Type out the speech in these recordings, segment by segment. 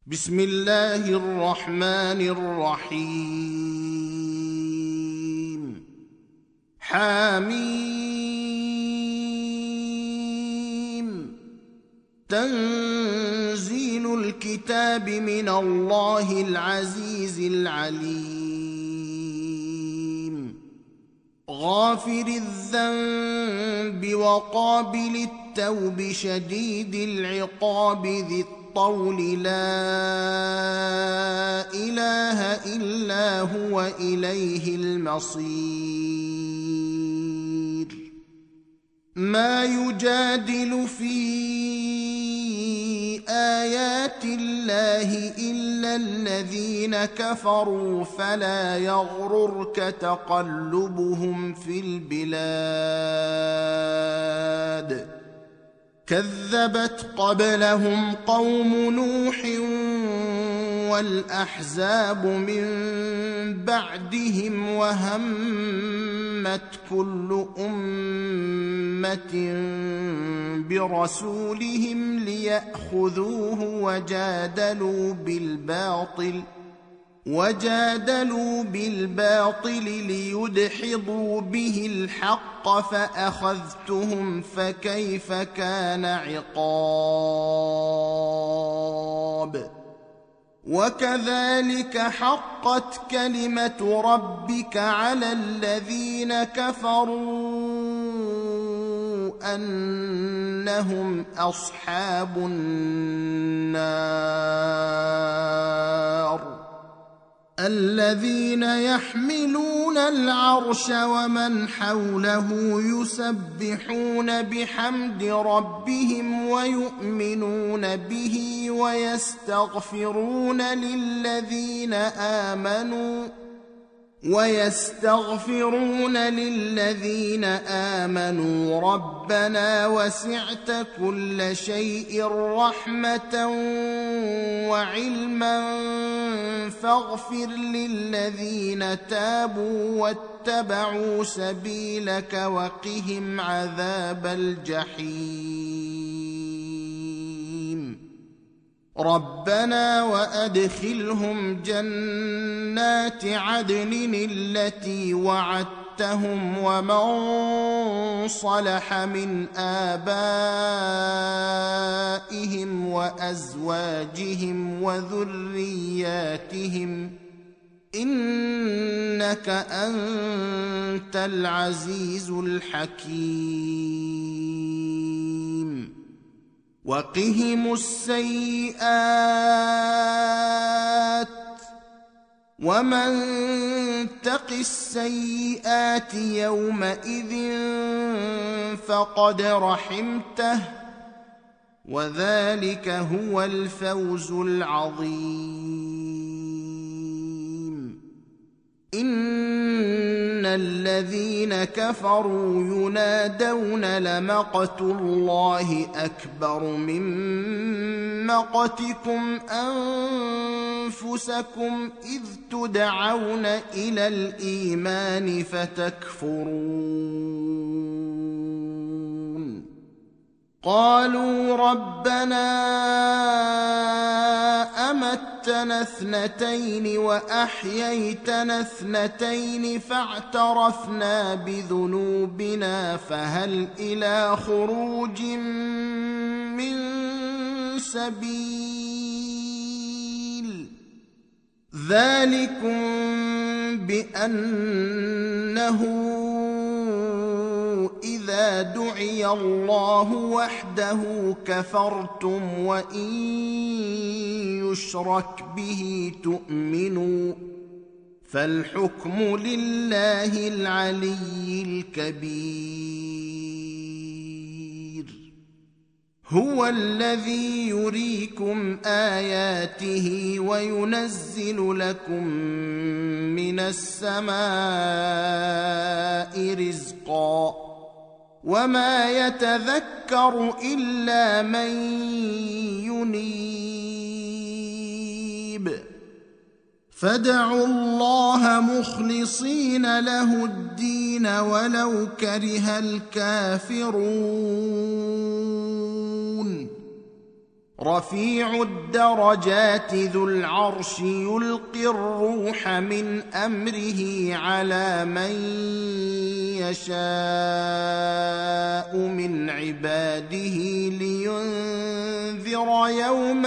بسم الله الرحمن الرحيم. حميم. تنزيل الكتاب من الله العزيز العليم. غافر الذنب وقابل التوب شديد العقاب ذي الطول لا إله إلا هو إليه المصير. ما يجادل في آيات الله إلا الذين كفروا فلا يغررك تقلبهم في البلاد. كذبت قبلهم قوم نوح والأحزاب من بعدهم وهمت كل أمة برسولهم ليأخذوه وجادلوا بالباطل ليدحضوا به الحق فأخذتهم فكيف كان عقاب. وكذلك حقت كلمة ربك على الذين كفروا أنهم أصحاب النار. الذين يحملون العرش ومن حوله يسبحون بحمد ربهم ويؤمنون به ويستغفرون للذين آمنوا ربنا وسعت كل شيء رحمة وعلما فاغفر للذين تابوا واتبعوا سبيلك وقهم عذاب الجحيم. ربنا وأدخلهم جنات عدن التي وعدتهم ومن صلح من آبائهم وأزواجهم وذرياتهم إنك أنت العزيز الحكيم. وقهم السيئات ومن تق السيئات يومئذ فقد رحمته وذلك هو الفوز العظيم. إن الذين كفروا ينادون لمقت الله أكبر من مقتكم أنفسكم إذ تدعون إلى الإيمان فتكفرون. قالوا ربنا أمتنا اثنتين وأحييتنا اثنتين فاعترفنا بذنوبنا فهل إلى خروج من سبيل. ذلكم بأنه إذا دعي الله وحده كفرتم وإن يشرك به تؤمنوا فالحكم لله العلي الكبير. هو الذي يريكم آياته وينزل لكم من السماء رزقا وما يتذكر إلا من ينيب. فادعوا الله مخلصين له الدين ولو كره الكافرون. رفيع الدرجات ذو العرش يلقي الروح من أمره على من يشاء من عباده لينذر يوم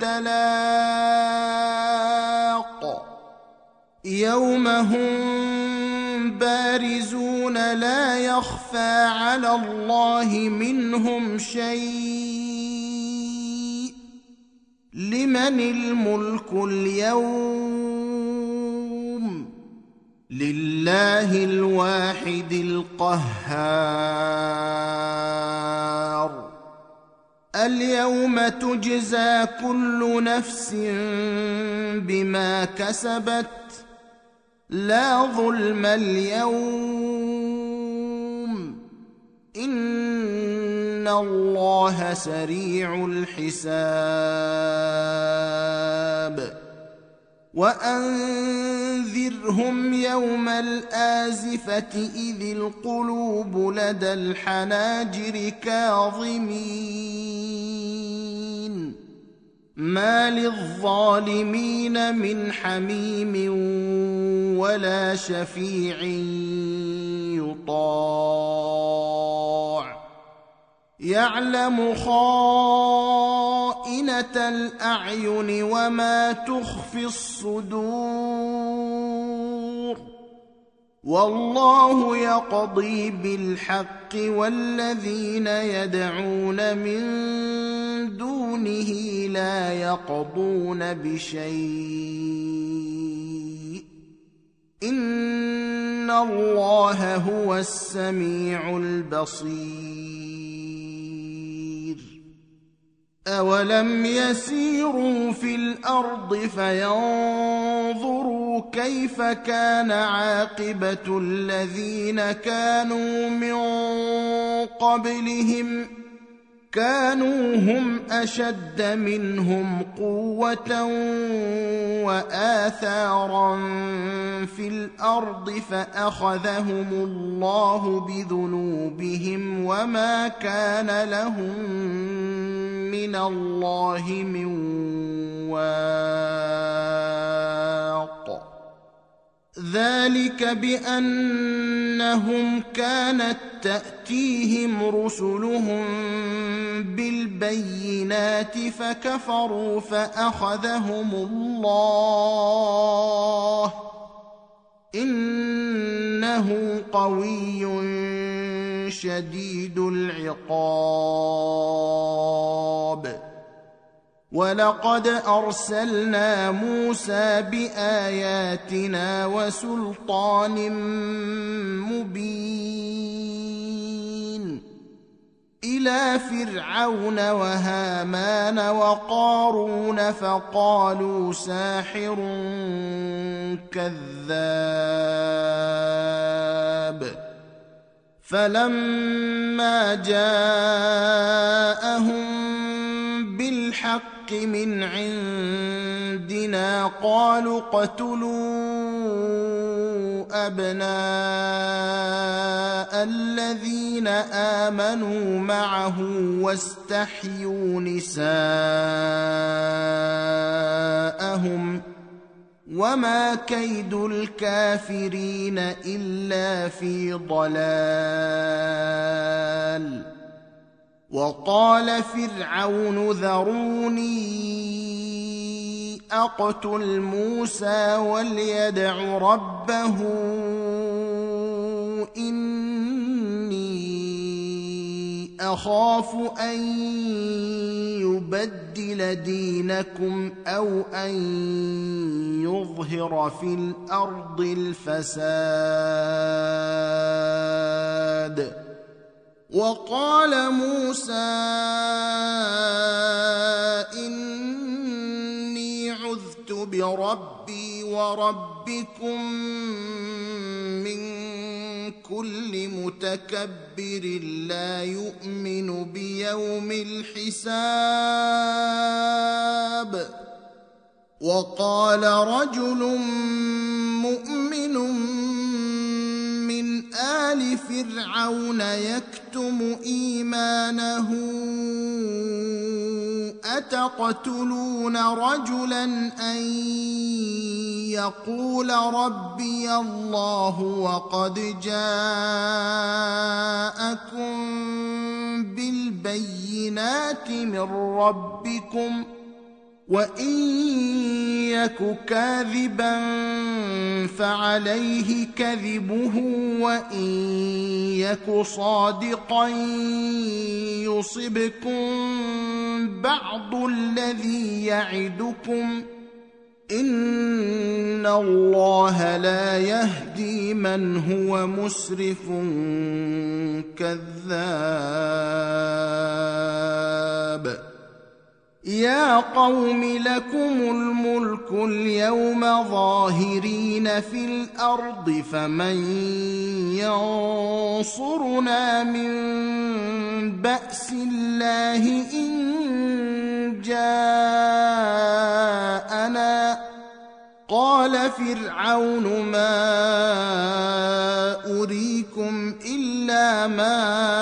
التلاق يوم هم بارزون لا يخفى على الله منهم شيء لمن الملك اليوم لله الواحد القهار اليوم تجزى كل نفس بما كسبت لا ظلم اليوم إن الله سريع الحساب وأنذرهم يوم الآزفة إذ القلوب لدى الحناجر كاظمين ما للظالمين من حميم ولا شفيع يطاع يعلم خائنة الأعين وما تخفي الصدور والله يقضي بالحق والذين يدعون من دونه لا يقضون بشيء إن الله هو السميع البصير أولم يسيروا في الأرض فينظروا كيف كان عاقبة الذين كانوا من قبلهم كانوا هم أشد منهم قوة وآثارا في الأرض فأخذهم الله بذنوبهم وما كان لهم من الله من واق ذلك بأنهم كانت تأتيهم رسلهم بالبينات فكفروا فأخذهم الله إنه قوي شديد العقاب ولقد أرسلنا موسى بآياتنا وسلطان مبين إلى فرعون وهامان وقارون فقالوا ساحر كذاب فلما جاءهم بالحق من عندنا قالوا اقتلوا أبناء الذين آمنوا معه واستحيوا نساءهم وما كيد الكافرين إلا في ضلال وقال فرعون ذروني أقتل موسى وليدع ربه إني أخاف أن يبدل دينكم أو أن يظهر في الأرض الفساد وقال موسى إني عذت بربي وربكم من كل متكبر لا يؤمن بيوم الحساب وقال رجل مؤمن من آل فرعون يكتم إيمانه أتقتلون رجلا أن يقول ربي الله وقد جاءكم بالبينات من ربكم وإن يك كاذبا فعليه كذبه وإن يك صادقا يصبكم بعض الذي يعدكم إن الله لا يهدي من هو مسرف كذاب يا قوم لكم الملك اليوم ظاهرين في الأرض فمن ينصرنا من بأس الله إن جاءنا قال فرعون ما أريكم إلا ما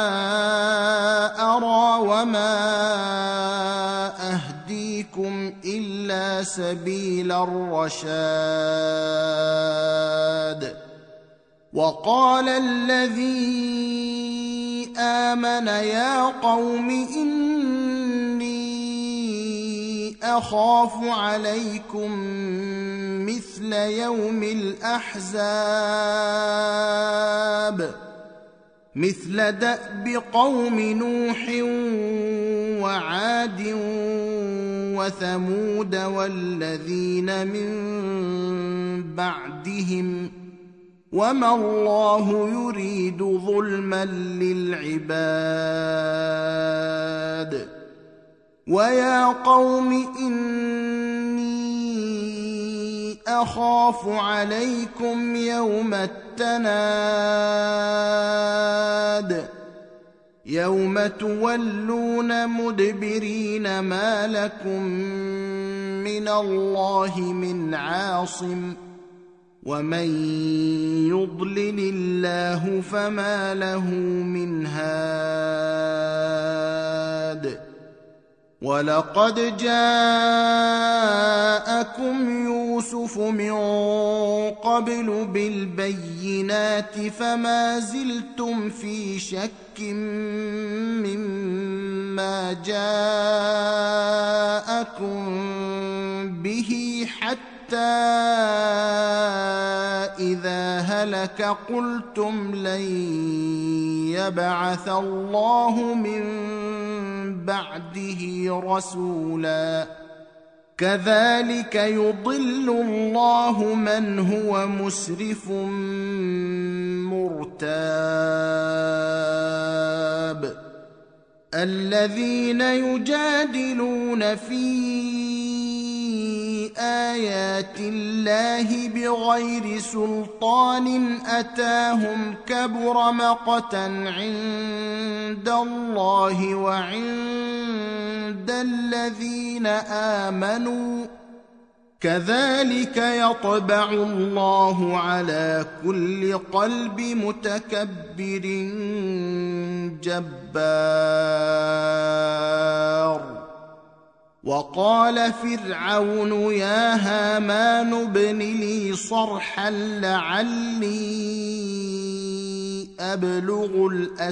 أرى وما أهديكم إلا سبيل الرشاد وقال الذي آمن يا قوم إني أخاف عليكم مثل يوم الأحزاب مثل دأب قوم نوح وعاد وثمود والذين من بعدهم وما الله يريد ظلما للعباد ويا قوم إني أخاف عليكم يوم التناد يوم تولون مدبرين ما لكم من الله من عاصم ومن يضلل الله فما له من هاد ولقد جاءكم يوسف من قبل بالبينات فما زلتم في شك مما جاءكم به حتى إذا هلك قلتم لن يبعث الله من بعده رسولا كذلك يضل الله من هو مسرف مرتاب الذين يجادلون في آيات الله بغير سلطان أتاهم كبر مقتا عند الله وعند الذين آمنوا كذلك يطبع الله على كل قلب متكبر جبار وقال فرعون يا هامان ابن لي صرحا لعلي أبلغ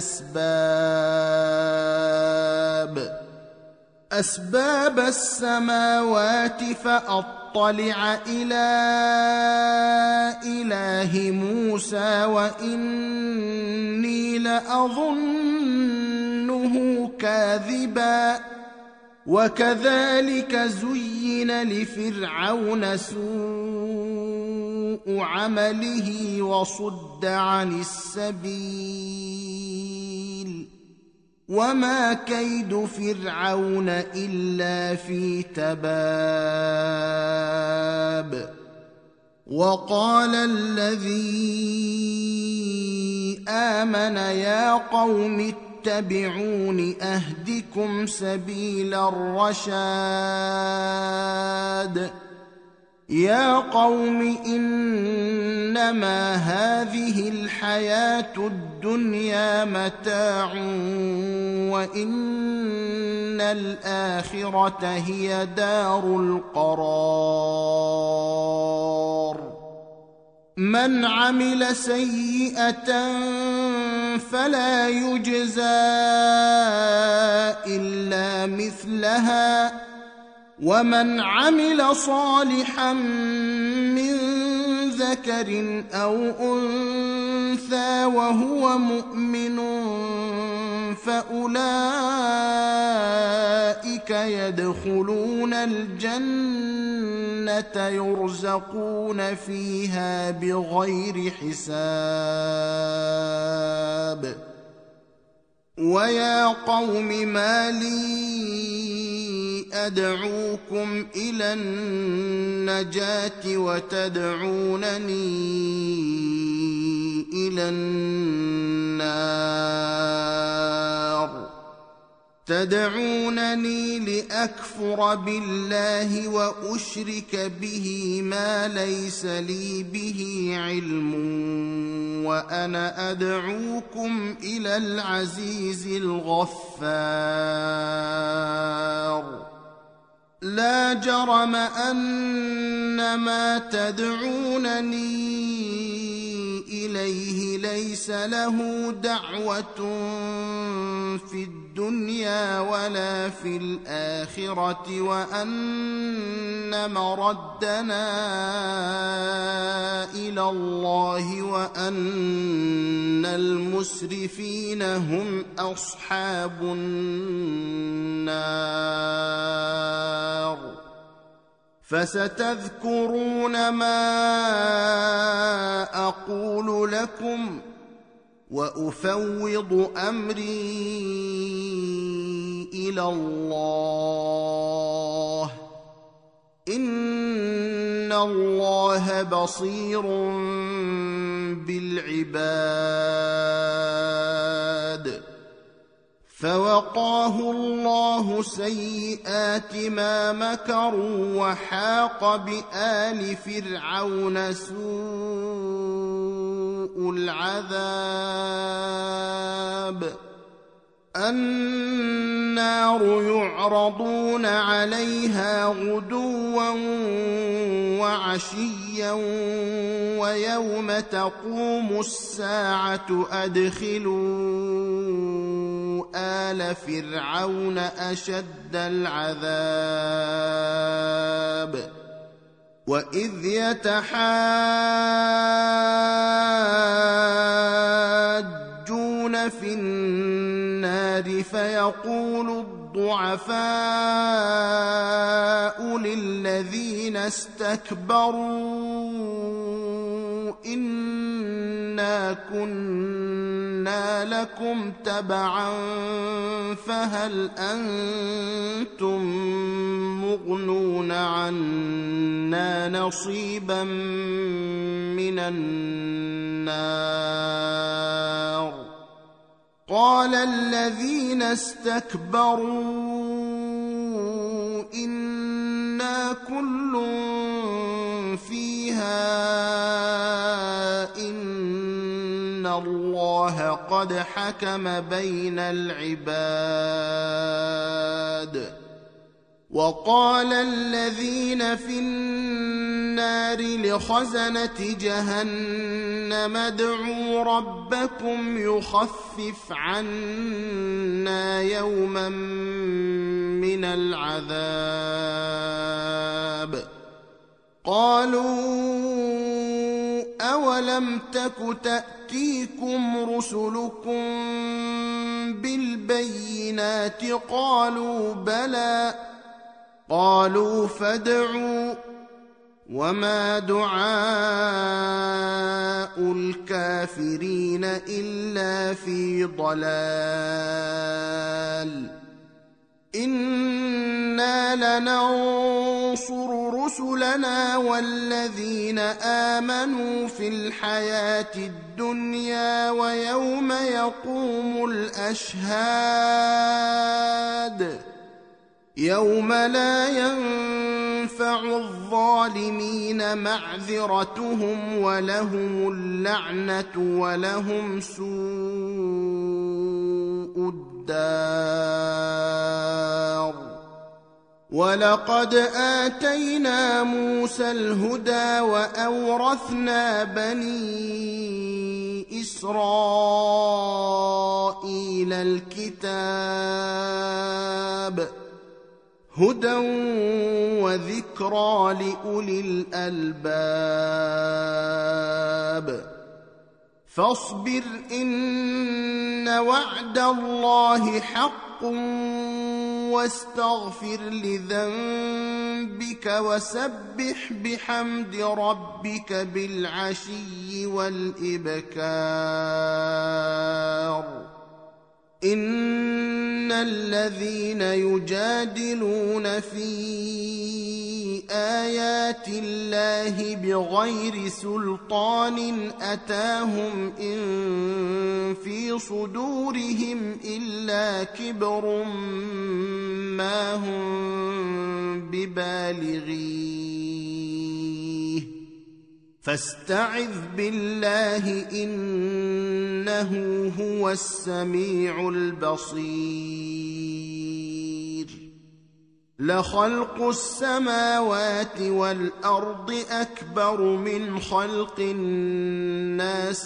أسباب السماوات فأطلع إلى إله موسى وإني لأظنه كاذبا وكذلك زين لفرعون سوء عمله وصد عن السبيل وما كيد فرعون إلا في تباب وقال الذي آمن يا قوم اتبعون أهدكم سبيل الرشاد يا قوم إنما هذه الحياة الدنيا متاع وإن الآخرة هي دار القرار من عمل سيئة فلا يجزى إلا مثلها ومن عمل صالحا من ذكر أو أنثى وهو مؤمن فأولئك يدخلون الجنة يرزقون فيها بغير حساب ويا قوم ما لي أدعوكم إلى النجاة وتدعونني إلى النار تدعونني لأكفر بالله وأشرك به ما ليس لي به علم وأنا أدعوكم إلى العزيز الغفار لا جرم أن ما تدعونني إليه ليس له دعوة في الدنيا ولا في الآخرة وأن مردنا إلى الله وأن المسرفين هم أصحاب النار فستذكرون ما أقول لكم وأفوض أمري إلى الله إن الله بصير بالعباد فوقاه الله سيئات ما مكروا وحاق بآل فرعون سوء العذاب النار يعرضون عليها غدوا وعشيا ويوم تقوم الساعة أدخلوا آل فرعون أشد العذاب وإذ يتحاجون في النار فيقول الضعفاء للذين استكبروا إنا كنا لكم تبعا فهل أنتم مغنون عنا نصيبا من النار قال الذين استكبروا إنا كل فيها إن الله قد حكم بين العباد وقال الذين في النار لخزنة جهنم ادعوا ربكم يخفف عنا يوما من العذاب قالوا أولم تك تأتيكم رسلكم بالبينات قالوا بلى قالوا فادعوا وما دعاء الكافرين إلا في ضلال إنا لننصر رسلنا والذين آمنوا في الحياة الدنيا ويوم يقوم الأشهاد يوم لا ينفع تنفع الظالمين معذرتهم ولهم اللعنة ولهم سوء الدار. ولقد آتينا موسى الهدى وأورثنا بني إسرائيل الكتاب هدى وذكرى لأولي الألباب. فاصبر إن وعد الله حق واستغفر لذنبك وسبح بحمد ربك بالعشي والإبكار. إن الذين يجادلون في آيات الله بغير سلطان أتاهم إن في صدورهم إلا كبر ما هم ببالغيه فاستعذ بالله إنه هو السميع البصير. لخلق السماوات والأرض أكبر من خلق الناس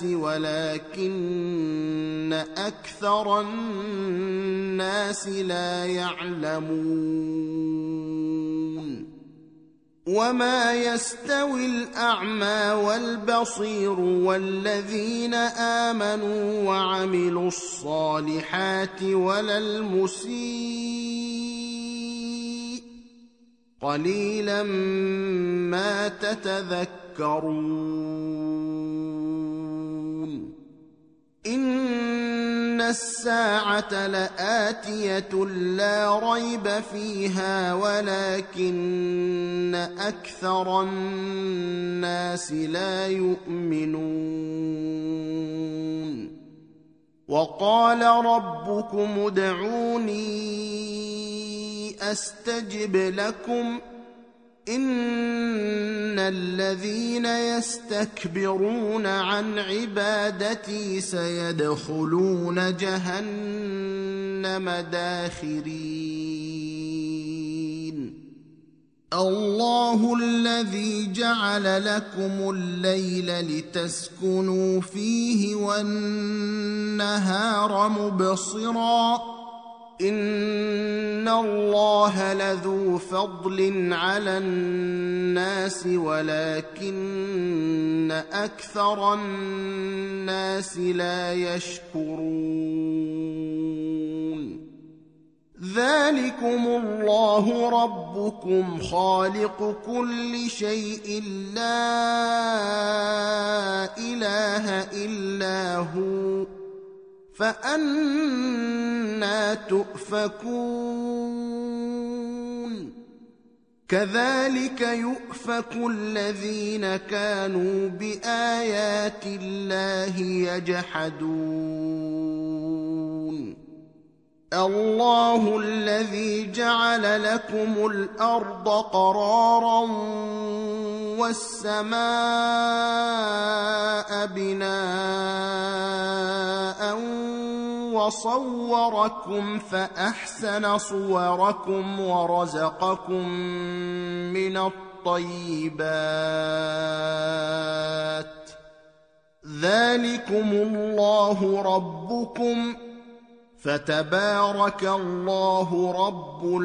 ولكن أكثر الناس لا يعلمون. وما يستوي الأعمى والبصير والذين آمنوا وعملوا الصالحات ولا المسيء قليلا ما تتذكرون. إن الساعة لآتية لا ريب فيها ولكن أكثر الناس لا يؤمنون. وقال ربكم ادعوني أستجب لكم إن الذين يستكبرون عن عبادتي سيدخلون جهنم داخرين. الله الذي جعل لكم الليل لتسكنوا فيه والنهار مبصرا إن الله لذو فضل على الناس ولكن أكثر الناس لا يشكرون. ذلكم الله ربكم خالق كل شيء لا إله إلا هو فأنى تؤفكون. كذلك يؤفك الذين كانوا بآيات الله يجحدون. الله الذي جعل لكم الأرض قرارا والسماء بناء وصوركم فأحسن صوركم ورزقكم من الطيبات. ذلكم الله ربكم فتبارك الله رب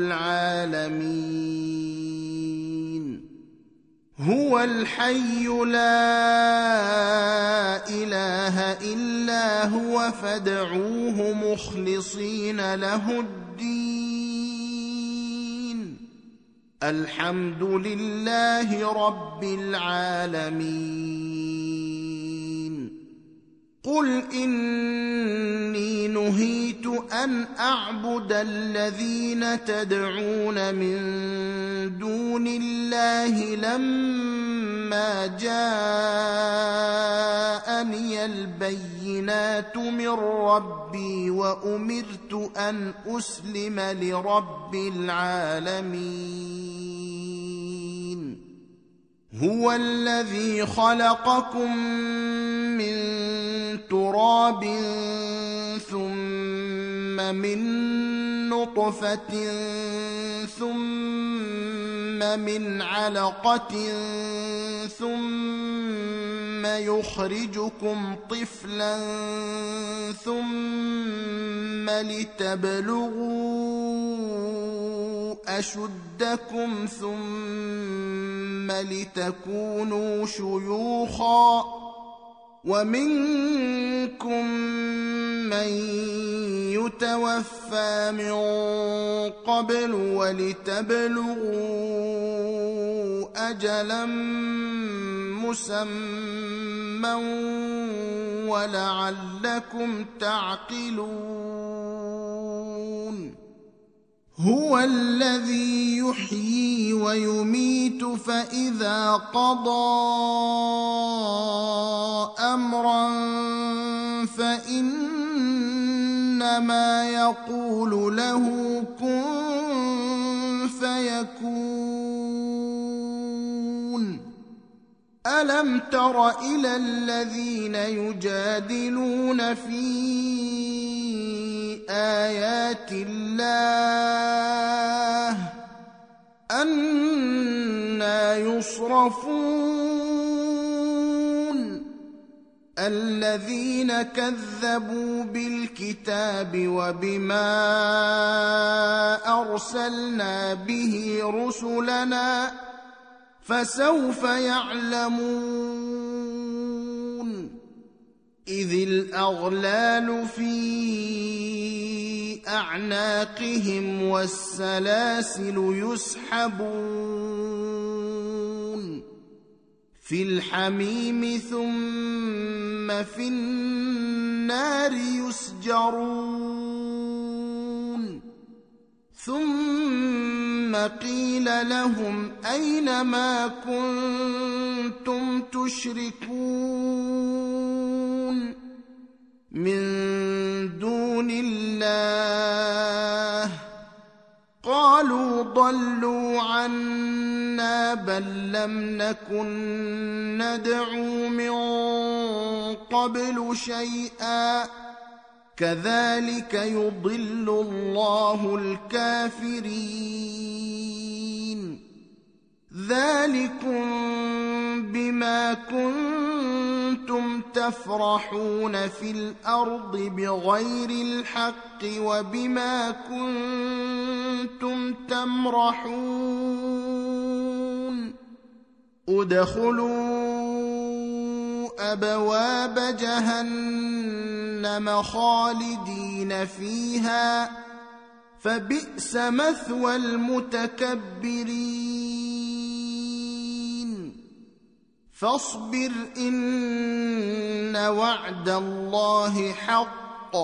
العالمين. هو الحي لا إله إلا هو فادعوه مخلصين له الدين. الحمد لله رب العالمين. قل إني نهيت أن أعبد الذين تدعون من دون الله لما جاءني البينات من ربي وأمرت أن أسلم لرب العالمين. هو الذي خلقكم من تراب ثم من نطفة ثم من علقة ثم يخرجكم طفلا ثم لتبلغوا أشدكم ثم لتكونوا شيوخا ومنكم من يتوفى من قبل ولتبلغوا أجلا مسمى ولعلكم تعقلون هو الذي يحيي ويميت فإذا قضى أمرا فإنما يقول له كن فيكون ألم تر إلى الذين يجادلون في آيات الله أنى يصرفون الذين كذبوا بالكتاب وبما أرسلنا به رسلنا فسوف يعلمون إذ الأغلال في أعناقهم والسلاسل يسحبون في الحميم ثم في النار يسجرون ثم قيل لهم أين ما كنتم تشركون من دون الله قالوا ضلوا عنا بل لم نكن ندعو من قبل شيئا كذلك يضل الله الكافرين ذلكم بما كنتم تفرحون في الأرض بغير الحق وبما كنتم تمرحون ادخلوا أبواب جهنم خالدين فيها فبئس مثوى المتكبرين فاصبر إن وعد الله حق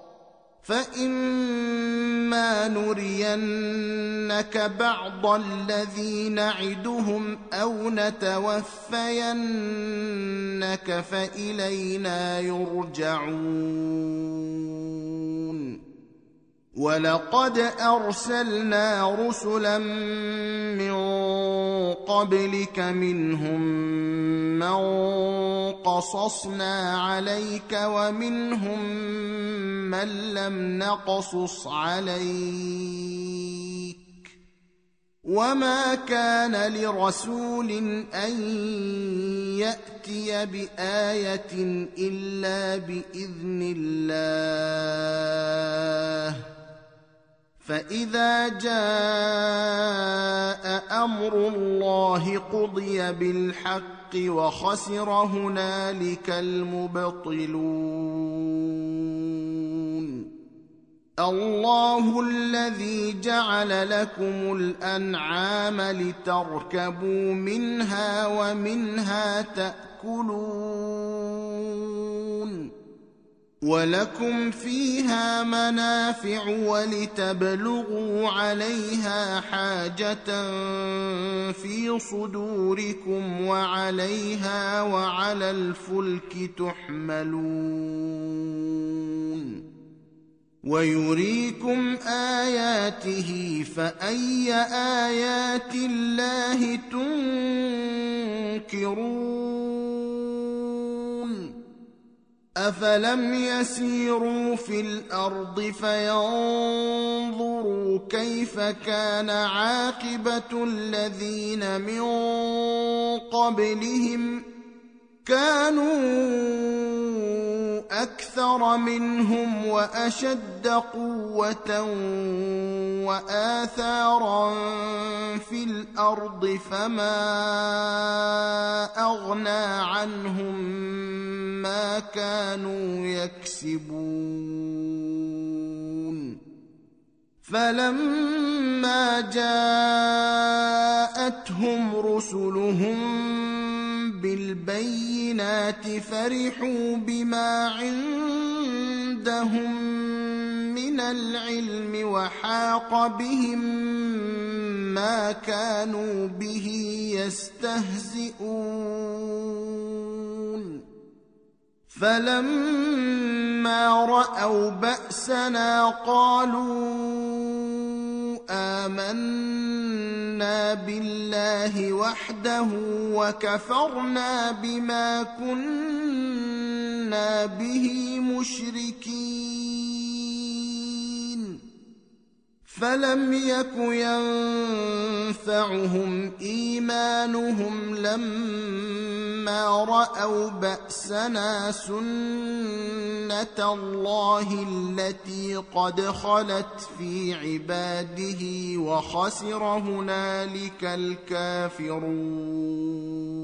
فإما نرينك بعض الذي نعدهم أو نتوفينك فإلينا يرجعون ولقد أرسلنا رسلا من قبلك منهم من قصصنا عليك ومنهم من لم نقصص عليك وما كان لرسول أن يأتي بآية إلا بإذن الله فإذا جاء أمر الله قضي بالحق وخسر هنالك المبطلون الله الذي جعل لكم الأنعام لتركبوا منها ومنها تأكلون ولكم فيها منافع ولتبلغوا عليها حاجة في صدوركم وعليها وعلى الفلك تحملون ويريكم آياته فأي آيات الله ينكرون أفلم يسيروا في الأرض فينظروا كيف كان عاقبة الذين من قبلهم كانوا أكثر منهم وأشد قوة وآثارا في الأرض فما أغنى عنهم ما كانوا يكسبون فلما جاءتهم رسلهم بالبينات فرحوا بما عندهم من العلم وحاق بهم ما كانوا به يستهزئون فلما رأوا بأسنا قالوا آمنا بالله وحده وكفرنا بما كنا به مشركين فلم يك ينفعهم إيمانهم لما رأوا بأسنا سنة الله التي قد خلت في عباده وخسر هنالك الكافرون